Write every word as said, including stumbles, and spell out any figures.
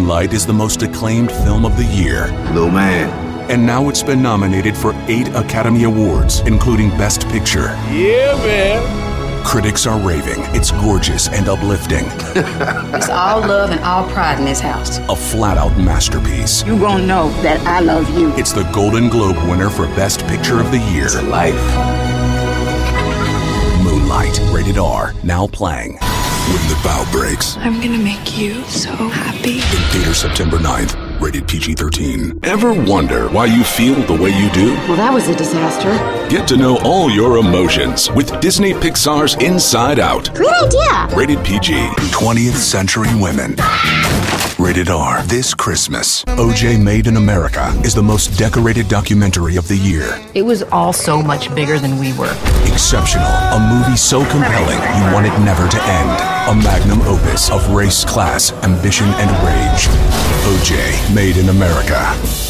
Moonlight is the most acclaimed film of the year. Little man. And now it's been nominated for eight Academy Awards, including Best Picture. Yeah, man. Critics are raving. It's gorgeous and uplifting. It's all love and all pride in this house. A flat-out masterpiece. You gonna know that I love you. It's the Golden Globe winner for Best Picture of the Year. It's a life. Moonlight, rated R, now playing. When the Bow Breaks. I'm gonna make you so happy. In theaters September ninth, rated P G thirteen. Ever wonder why you feel the way you do? Well, that was a disaster. Get to know all your emotions with Disney Pixar's Inside Out. Great idea. Rated P G. twentieth Century Women. Rated R. This Christmas, O J Made in America is the most decorated documentary of the year. It was all so much bigger than we were. Exceptional. A movie so compelling you want it never to end. A magnum opus of race, class, ambition, and rage. O J Made in America.